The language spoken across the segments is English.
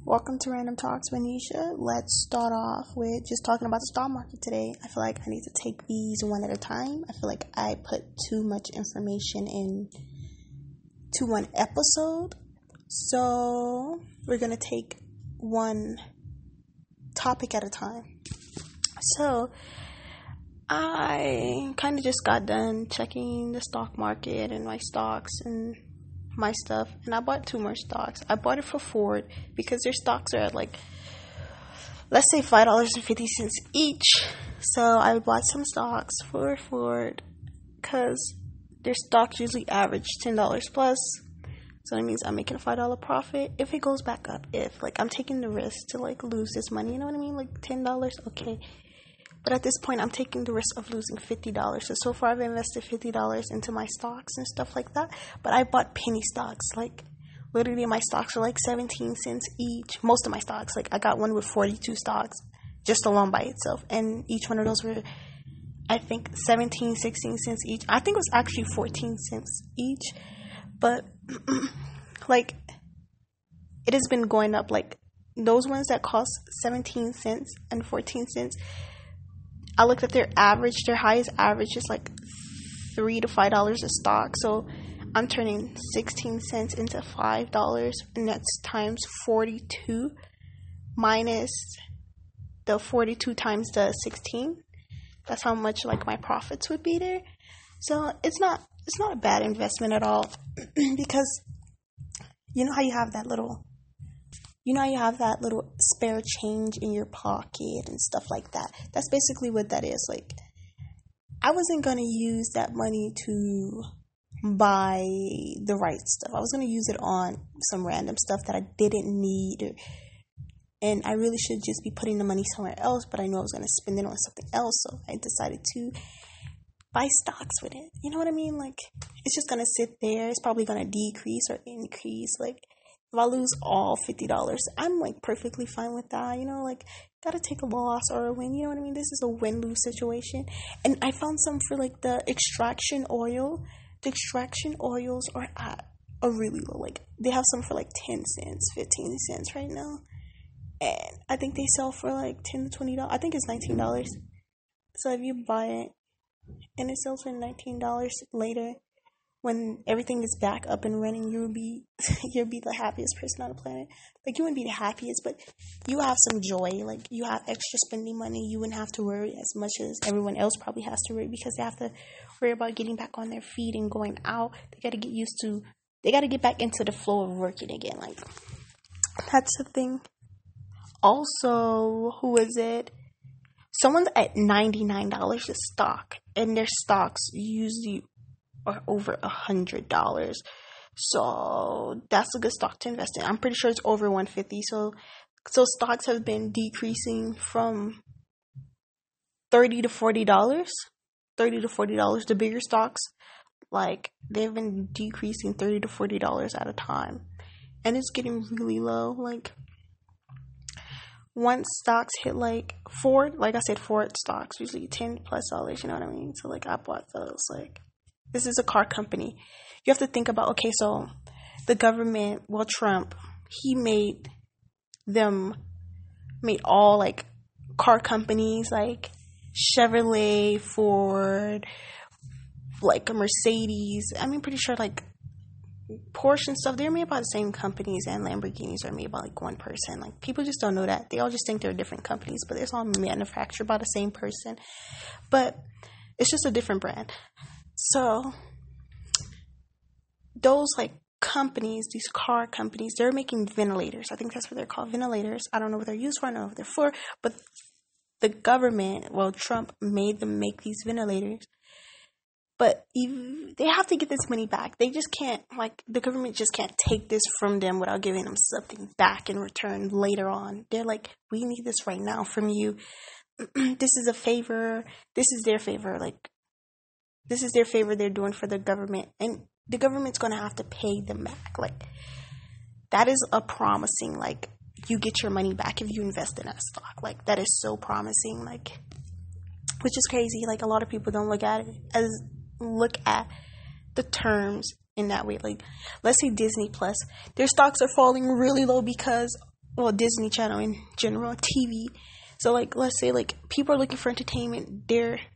Welcome to Random Talks with Nisha. Let's start off with just talking about the stock market today. I feel like I need to take these one at a time. I feel like I put too much information in to one episode. So we're going to take one topic at a time. So I kind of just got done checking the stock market and my stocks and my stuff, and I bought two more stocks. I bought it for Ford because their stocks are at let's say $5.50 each. So I bought some stocks for Ford because their stocks usually average $10 plus. So that means I'm making a $5 profit if it goes back up. If I'm taking the risk to lose this money, you know what I mean? $10, okay. But at this point, I'm taking the risk of losing $50. So far, I've invested $50 into my stocks and stuff like that. But I bought penny stocks. Literally, my stocks are 17 cents each. Most of my stocks. I got one with 42 stocks just alone by itself. And each one of those were, I think, 17, 16 cents each. I think it was actually 14 cents each. But, it has been going up. Those ones that cost 17 cents and 14 cents, I looked at their highest average is $3 to $5 a stock. So I'm turning 16 cents into $5, and that's times 42 minus the 42 times the 16. That's how much my profits would be there. So it's not a bad investment at all because you know how you have that little spare change in your pocket and stuff like that. That's basically what that is. I wasn't going to use that money to buy the right stuff. I was going to use it on some random stuff that I didn't need. And I really should just be putting the money somewhere else, but I know I was going to spend it on something else. So I decided to buy stocks with it. You know what I mean? It's just going to sit there. It's probably going to decrease or increase. If I lose all $50, I'm perfectly fine with that. Gotta take a loss or a win. You know what I mean? This is a win-lose situation. And I found some for the extraction oil. The extraction oils are at a really low. They have some for 10 cents, 15 cents right now. And I think they sell for $10 to $20. I think it's $19. So if you buy it and it sells for $19 later, when everything is back up and running, you'll be the happiest person on the planet. You wouldn't be the happiest, but you have some joy. You have extra spending money. You wouldn't have to worry as much as everyone else probably has to worry because they have to worry about getting back on their feet and going out. They got to get back into the flow of working again. That's the thing. Also, who is it? Someone's at $99 a stock, and their stocks usually or over $100. So that's a good stock to invest in. I'm pretty sure it's over 150. So stocks have been decreasing from $30 to $40. $30 to $40. The bigger stocks, they've been decreasing $30 to $40 at a time. And it's getting really low. Once stocks hit Ford, I said, Ford stocks usually $10 plus, you know what I mean? So I bought those this is a car company. You have to think about, okay, so the government, Trump, he made all car companies Chevrolet, Ford, a Mercedes. Pretty sure Porsche and stuff, they're made by the same companies, and Lamborghinis are made by one person. People just don't know that. They all just think they're different companies, but it's all manufactured by the same person. But it's just a different brand. So those companies, these car companies, they're making ventilators. I think that's what they're called, ventilators. I don't know what they're used for. I don't know what they're for. But the government, Trump made them make these ventilators. But they have to get this money back. They just can't, the government just can't take this from them without giving them something back in return later on. They're we need this right now from you. This is a favor. This is their favor. This is their favor they're doing for the government. And the government's going to have to pay them back. That is a promising, you get your money back if you invest in a stock. That is so promising, which is crazy. A lot of people don't look at the terms in that way. Let's say Disney Plus, their stocks are falling really low because well, Disney Channel in general, TV. So like, let's say like people are looking for entertainment,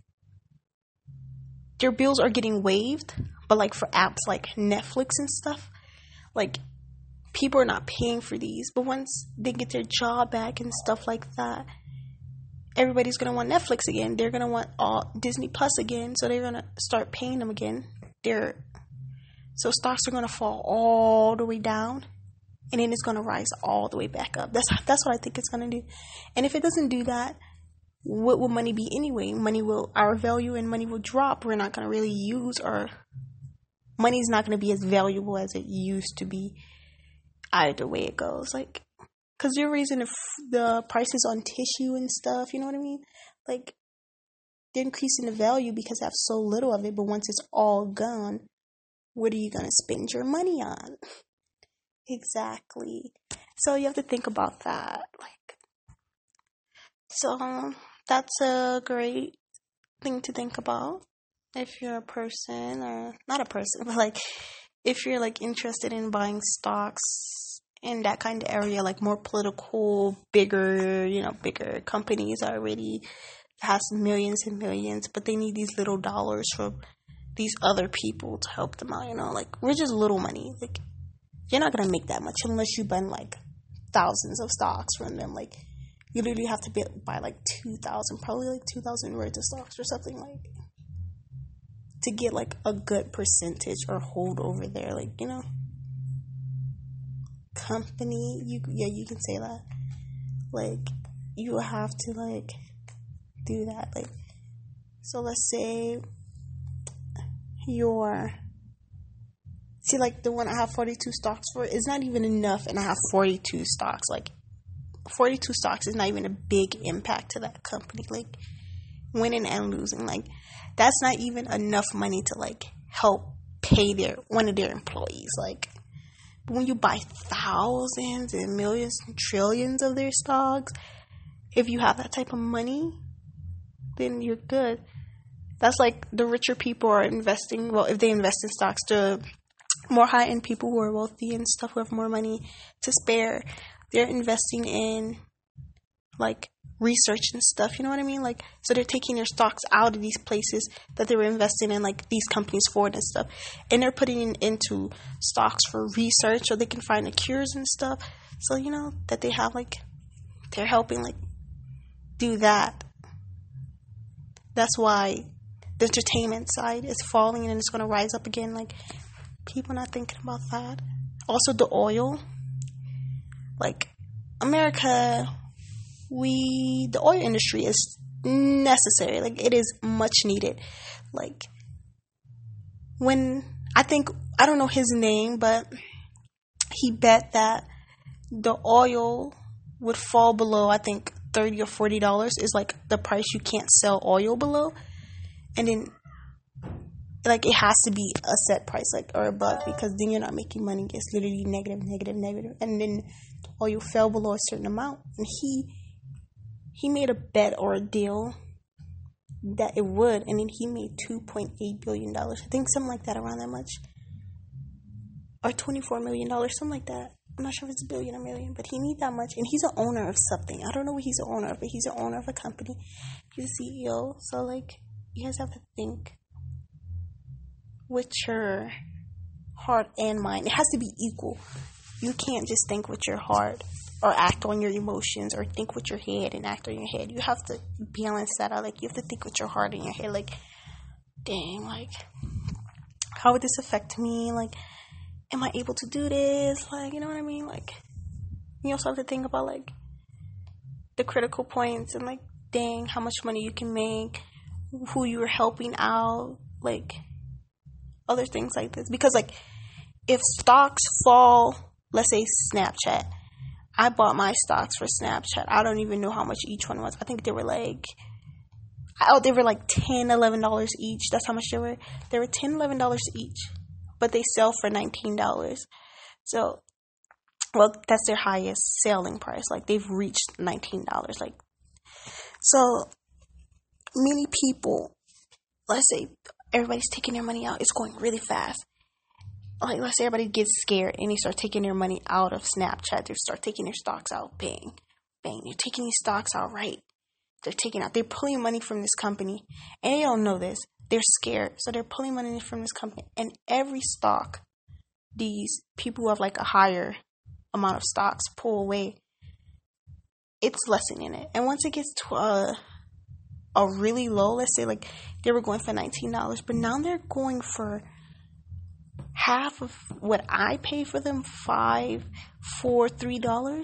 their bills are getting waived, but like for apps like Netflix and stuff, like people are not paying for these. But once they get their job back and stuff like that, everybody's gonna want Netflix again. They're gonna want all Disney Plus again, so they're gonna start paying them again. So stocks are gonna fall all the way down, and then it's gonna rise all the way back up. That's what I think it's gonna do. And if it doesn't do that, what will money be anyway? Our value in money will drop. We're not gonna really use our money's not gonna be as valuable as it used to be. Either way it goes, like, cause you're raising the prices on tissue and stuff. You know what I mean? Like, they're increasing the value because they have so little of it. But once it's all gone, what are you gonna spend your money on? Exactly. So you have to think about that. Like, so that's a great thing to think about if you're a person, or not a person, but like if you're like interested in buying stocks in that kind of area, like more political, bigger companies already has millions and millions, but they need these little dollars from these other people to help them out, like we're just little money. Like, you're not gonna make that much unless you buy like thousands of stocks from them. Like, you literally have to buy like 2,000, probably like 2,000 worth of stocks or something, like, to get like a good percentage or hold over there. Like, company, you can say that. Like, you have to like do that. Like, so let's say like the one I have 42 stocks for is not even enough, and I have 42 stocks. Like, 42 stocks is not even a big impact to that company. Like, winning and losing, like, that's not even enough money to like help pay one of their employees. Like, when you buy thousands and millions and trillions of their stocks, if you have that type of money, then you're good. That's like the richer people are investing. Well, if they invest in stocks, the more high-end people who are wealthy and stuff, who have more money to spare, they're investing in like research and stuff, you know what I mean? Like, so they're taking their stocks out of these places that they were investing in, like these companies Ford and stuff, and they're putting it into stocks for research so they can find the cures and stuff. So, that they have like, they're helping like do that. That's why the entertainment side is falling and it's going to rise up again. Like, people not thinking about that. Also, the oil. Like, America, the oil industry is necessary. Like, it is much needed. Like, I don't know his name, but he bet that the oil would fall below, I think, $30 or $40 is like the price you can't sell oil below. And then, like, it has to be a set price, like, or above, because then you're not making money. It's literally negative. And then the oil fell below a certain amount, and he made a bet or a deal that it would, and then he made $2.8 billion. I think something like that, around that much. Or $24 million, something like that. I'm not sure if it's a billion or million, but he made that much. And he's an owner of something. I don't know what he's an owner of, but he's an owner of a company. He's a CEO. So, like, you guys have to think with your heart and mind. It has to be equal. You can't just think with your heart or act on your emotions, or think with your head and act on your head. You have to balance that out. Like, you have to think with your heart and your head. Like, dang, like, how would this affect me? Like, am I able to do this? Like, you know what I mean? Like, you also have to think about, like, the critical points and, like, dang, how much money you can make, who you are helping out, like, other things like this. Because, like, if stocks fall, let's say Snapchat, I bought my stocks for Snapchat. I don't even know how much each one was. I think they were like $10, $11 each. That's how much they were. They were $10, $11 each, but they sell for $19. So, well, that's their highest selling price. Like, they've reached $19. Like, so many people, let's say everybody's taking their money out. It's going really fast. like, let's say everybody gets scared and they start taking their money out of Snapchat. They start taking their stocks out. Bang, bang. They're taking these stocks out, right? They're pulling money from this company. And they don't know this. They're scared. So they're pulling money from this company. And every stock, these people who have like a higher amount of stocks pull away, it's lessening it. And once it gets to a really low, let's say like they were going for $19, but now they're going for half of what I pay for them, $5, $4, $3.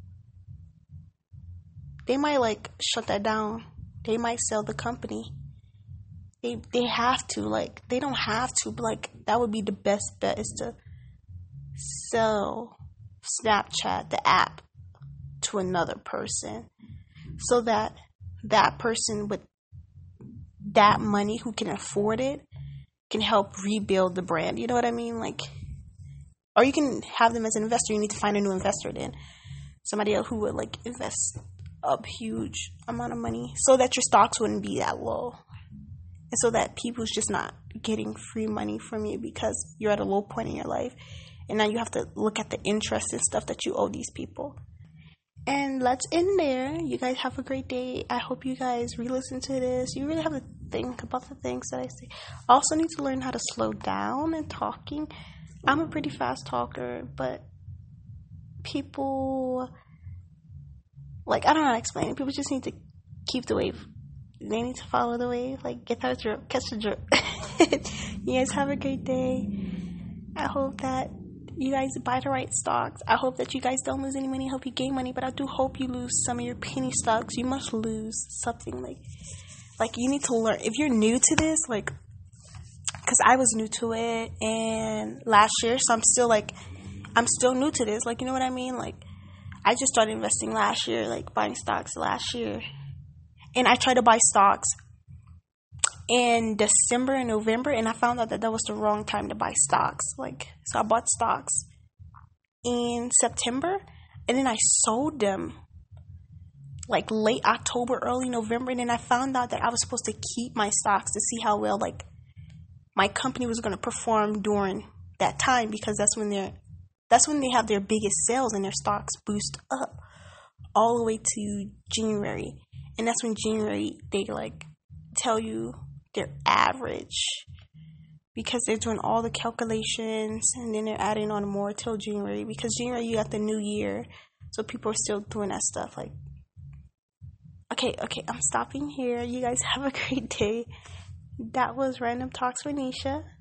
They might like shut that down. They might sell the company. They have to, like, they don't have to, but like that would be the best bet, is to sell Snapchat, the app, to another person, so that that person with that money who can afford it can help rebuild the brand. You know what I mean? Like, or you can have them as an investor. You need to find a new investor then. Somebody else who would like invest a huge amount of money so that your stocks wouldn't be that low. And so that people's just not getting free money from you because you're at a low point in your life. And now you have to look at the interest and stuff that you owe these people. And let's end there. You guys have a great day. I hope you guys re-listen to this. You really have to think about the things that I say. I also need to learn how to slow down in talking. I'm a pretty fast talker, but people, like, I don't know how to explain it. People just need to keep the wave. They need to follow the wave. Like, get that drip, catch the drip. You guys have a great day. I hope that you guys buy the right stocks. I hope that you guys don't lose any money. I hope you gain money, but I do hope you lose some of your penny stocks. You must lose something. Like you need to learn. If you're new to this, like, because I was new to it and last year, so I'm still new to this. Like, you know what I mean? Like, I just started investing last year, like buying stocks last year. And I tried to buy stocks in December and November, and I found out that was the wrong time to buy stocks. Like, so I bought stocks in September, and then I sold them like late October, early November, and then I found out that I was supposed to keep my stocks to see how well like my company was going to perform during that time, because that's when they have their biggest sales and their stocks boost up all the way to January. And that's when January they like tell you their average, because they're doing all the calculations and then they're adding on more till January, because January you got the new year, so people are still doing that stuff. Like, okay, I'm stopping here. You guys have a great day. That was Random Talks with Nisha.